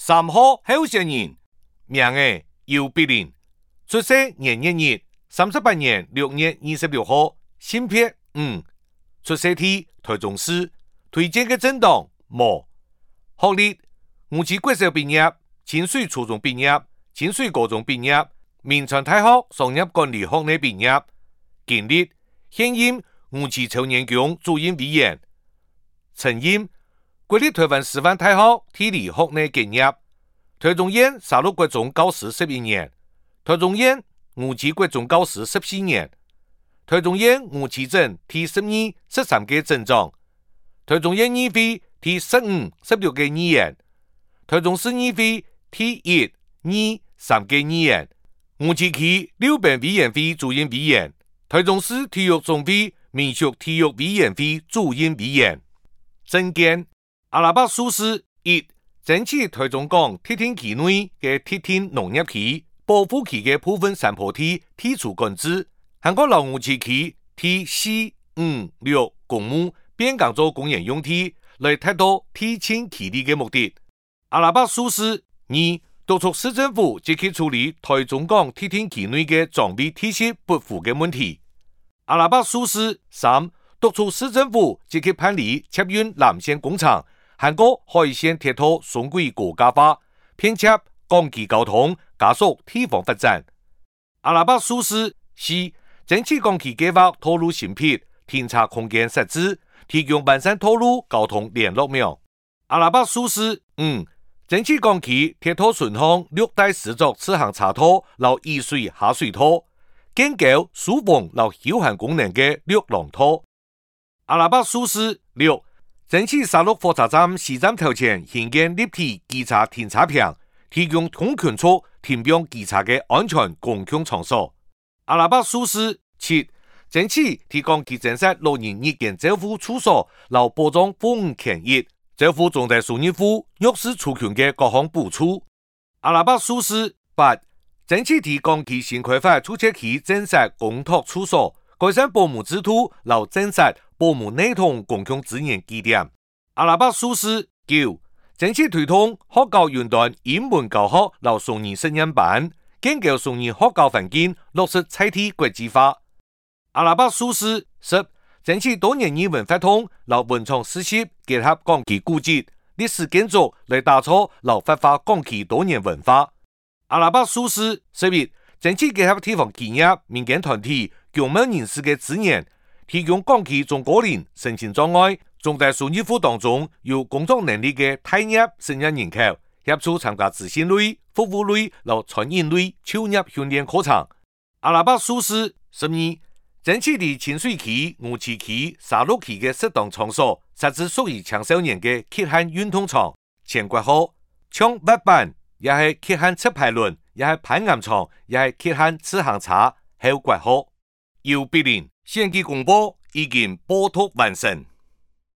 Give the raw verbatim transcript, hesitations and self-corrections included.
三號候選人，名嘅姚必麟，出生年一日，三十八年六月二十六號，性別嗯，出生地台中市，推薦嘅政黨無，學歷吳市國小畢業，清水初中畢業，清水高中畢業，銘傳大學商業管理學院畢業，經歷現任吳市青年宮主任委員，曾任國立台灣師範大學地理學院畢業，台中縣沙鹿國中教師十一年，台中縣吳市國中教師十四年，台中縣吳市鎮第十二、十三屆鎮長，台中縣議會第十五、十六屆議員，台中市議會第一、二、三屆議員，吳市區溜冰委員會主任委員，台中市體育總會民俗體育委員會主任委員。政見阿拉伯數字一，爭取台中港鐵停區內嘅鐵停農業區、保護區嘅部分山坡地剔除管制，韓國老吳市區第四、五、六公墓變更做公園用地，來達到提升體力嘅目的。阿拉伯數字二，督促市政府積極處理台中港鐵停區內嘅裝備體系不符嘅問題。阿拉伯數字三，督促市政府積極辦理捷運南線工程，韓國海線鐵道雙軌國家化，編輯港機交通，加速地方發展。阿拉伯數字四，爭取港機計劃投入新闢停車空間設置，提供完善道路交通聯絡網。阿拉伯數字五，爭取港機鐵道順航六大四軸次行車道，撈易水下水道，建構疏風撈休閒功能嘅六廊道。阿拉伯數字六，爭取沙鹿火車站西站頭前興建立體機車停車坪，提供通勤處停放機車嘅安全公共場所。阿拉伯數字七，爭取提供基層式老人日間照護處所，撈保障服務權益，照顧中低收入戶弱勢族群嘅各項補助。阿拉伯數字八，爭取提供其新開發出租期正式公托處所，改善保姆制度，撈正式保姆內統公共資源基點。阿拉伯數字九，爭取推動學校雲端英文教學，撈雙語實驗班，建構雙語學校環境，落實採體國際化。阿拉伯數字十，爭取多年語文發通，撈文創實習結合港區古蹟、歷史建築來打造撈發揮港區多年文化。阿拉伯數字十一，爭取結合地方企業、民間團體、公民人士嘅資源，提供港區中高齡、身心障礙、中低收入戶當中有工作能力嘅待業成人人口，協助參加資訊類、服務類、撈傳染類就業訓練課程。阿拉伯數字十二，爭取喺清水區、吳市區、沙鹿區嘅適當場所設置屬於青少年嘅極限運動場，前括號像滑板，也係極限側排輪，也係攀岩場，也係極限自行車，後括號姚必麟選舉公報已經報讀完成。